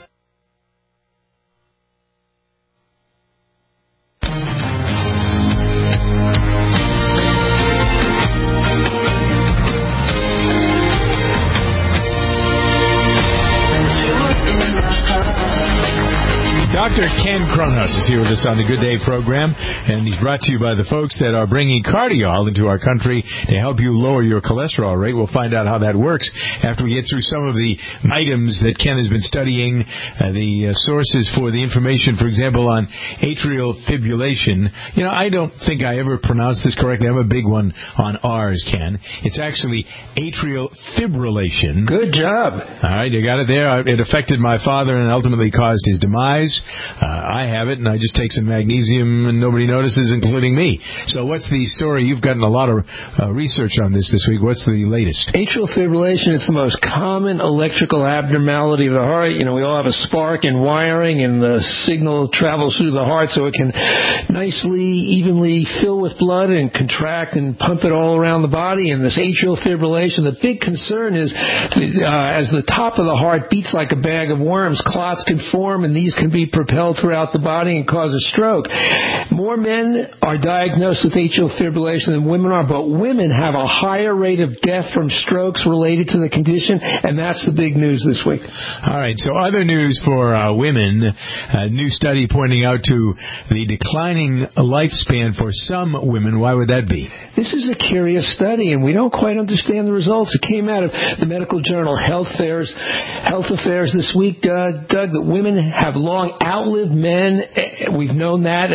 Doctor Ken Kronos is here with us on the Good Day program, and he's brought to you by the folks that are bringing Cardiol into our country to help you lower your cholesterol rate. We'll find out how that works after we get through some of the items that Ken has been studying, uh, the uh, sources for the information, for example, on atrial fibrillation. You know, I don't think I ever pronounced this correctly. I'm a big one on R's, Ken. It's actually atrial fibrillation. Good job. All right, you got it there. It affected my father and ultimately caused his demise. Uh, I have it, and I just take some magnesium, and nobody notices, including me. So what's the story? You've gotten a lot of uh, research on this this week. What's the latest? Atrial fibrillation is the most common electrical abnormality of the heart. You know, we all have a spark in wiring, and the signal travels through the heart so it can nicely, evenly fill with blood and contract and pump it all around the body. And this atrial fibrillation, the big concern is uh, as the top of the heart beats like a bag of worms, clots can form, and these can be propelled throughout the body and cause a stroke. More men are diagnosed with atrial fibrillation than women are, but women have a higher rate of death from strokes related to the condition, and that's the big news this week. All right, so other news for uh, women, a new study pointing out to the declining lifespan for some women. Why would that be? This is a curious study, and we don't quite understand the results. It came out of the medical journal Health Affairs, Health Affairs this week, uh, Doug, that women have long outlived men. We've known that, and the latest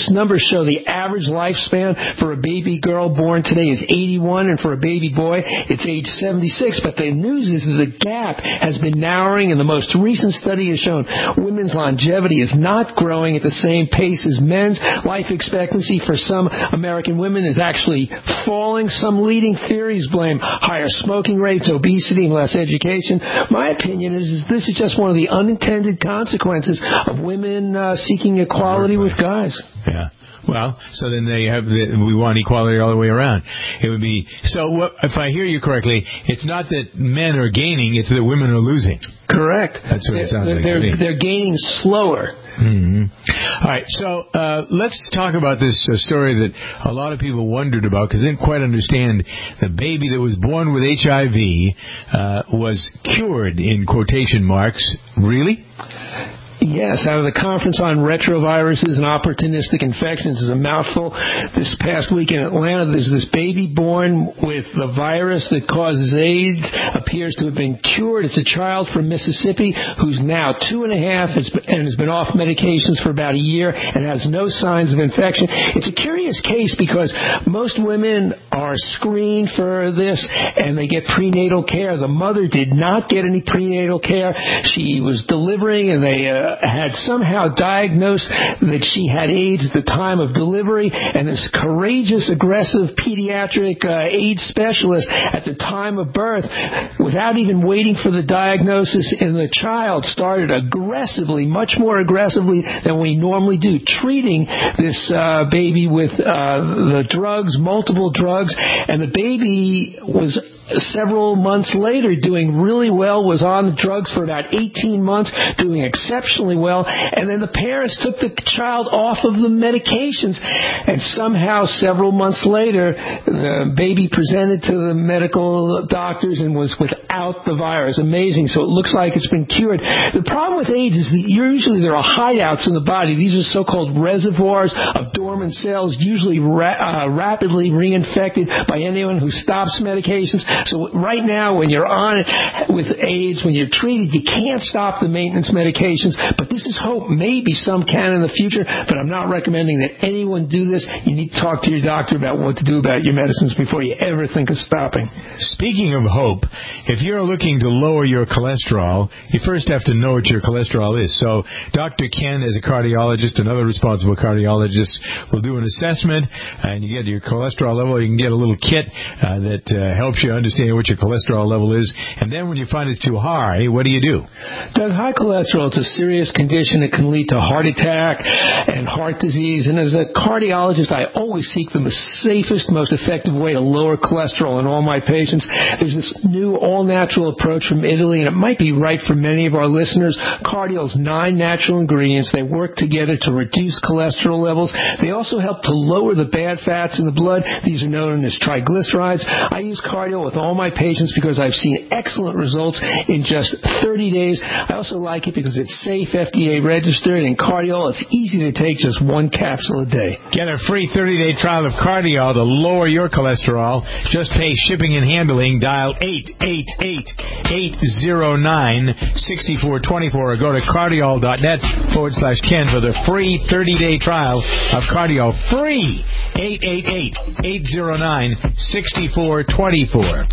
latest numbers show the average lifespan for a baby girl born today is eighty-one, and for a baby boy, it's age seventy-six. But the news is that the gap has been narrowing, and the most recent study has shown women's longevity is not growing at the same pace as men's. Life expectancy for some American women is actually falling. Some leading theories blame higher smoking rates, obesity, and less education. My opinion is, is this is just one of the unintended consequences of women uh, seeking equality with guys. Yeah. Well, so then they have the, we want equality all the way around. It would be so. What, if I hear you correctly, it's not that men are gaining; it's that women are losing. Correct. That's what they're, it sounds like. They're, to me. they're gaining slower. Mm-hmm. All right, so uh, let's talk about this uh, story that a lot of people wondered about because they didn't quite understand. The baby that was born with H I V uh, was cured, in quotation marks. Really? Yes, out of the Conference on Retroviruses and Opportunistic Infections is a mouthful. This past week in Atlanta, there's this baby born with the virus that causes AIDS, appears to have been cured. It's a child from Mississippi who's now two and a half and has been off medications for about a year and has no signs of infection. It's a curious case because most women are screened for this and they get prenatal care. The mother did not get any prenatal care. She was delivering and they uh, had somehow diagnosed that she had AIDS at the time of delivery, and this courageous, aggressive pediatric uh, AIDS specialist at the time of birth, without even waiting for the diagnosis in the child, started aggressively, much more aggressively than we normally do, treating this uh, baby with uh, the drugs, multiple drugs, and the baby was several months later doing really well, was on the drugs for about eighteen months, doing exceptionally well, and then the parents took the child off of the medications, and somehow several months later the baby presented to the medical doctors and was without the virus. Amazing. So it looks like it's been cured. The problem with AIDS is that usually there are hideouts in the body. These are so-called reservoirs of dormant cells, usually ra- uh, rapidly reinfected by anyone who stops medications. So right now, when you're on it with AIDS, when you're treated, you can't stop the maintenance medications. But this is hope. Maybe some can in the future, but I'm not recommending that anyone do this. You need to talk to your doctor about what to do about your medicines before you ever think of stopping. Speaking of hope, if you're looking to lower your cholesterol, you first have to know what your cholesterol is. So Doctor Ken, as a cardiologist, another responsible cardiologist, will do an assessment, and you get your cholesterol level. You can get a little kit uh, that uh, helps you understand what your cholesterol level is. And then when you find it's too high, what do you do? Doug, high cholesterol is a serious condition that can lead to heart attack and heart disease. And as a cardiologist, I always seek the safest, most effective way to lower cholesterol in all my patients. There's this new all-natural approach from Italy, and it might be right for many of our listeners. Cardiol's nine natural ingredients. They work together to reduce cholesterol levels. They also help to lower the bad fats in the blood. These are known as triglycerides. I use Cardiol with all my patients because I've seen excellent results in just thirty days. I also like it because it's safe, F D A registered, and Cardiol, it's easy to take just one capsule a day. Get a free thirty-day trial of Cardiol to lower your cholesterol. Just pay shipping and handling. Dial eight eight eight, eight zero nine, six four two four or go to cardiol.net forward slash Ken for the free thirty-day trial of Cardiol. Free! eight eight eight, eight zero nine, six four two four.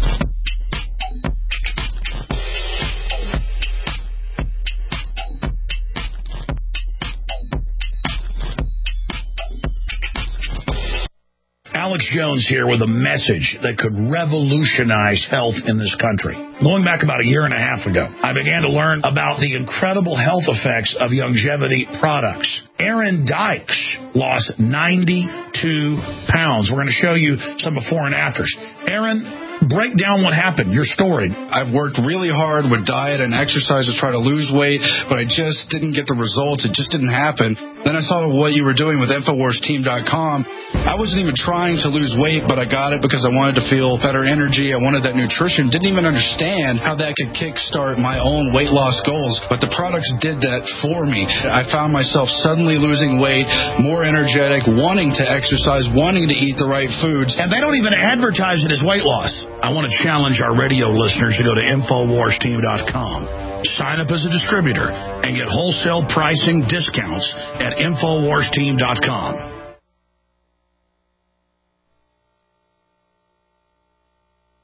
Alex Jones here with a message that could revolutionize health in this country. Going back about a year and a half ago, I began to learn about the incredible health effects of longevity products. Aaron Dykes lost ninety-two pounds. We're going to show you some before and afters. Aaron, break down what happened, your story. I've worked really hard with diet and exercise to try to lose weight, but I just didn't get the results. It just didn't happen. Then I saw what you were doing with Infowars Team dot com. I wasn't even trying to lose weight, but I got it because I wanted to feel better energy. I wanted that nutrition. Didn't even understand how that could kickstart my own weight loss goals, but the products did that for me. I found myself suddenly losing weight, more energetic, wanting to exercise, wanting to eat the right foods. And they don't even advertise it as weight loss. I want to challenge our radio listeners to go to Infowars Team dot com. Sign up as a distributor and get wholesale pricing discounts at Infowars Team dot com.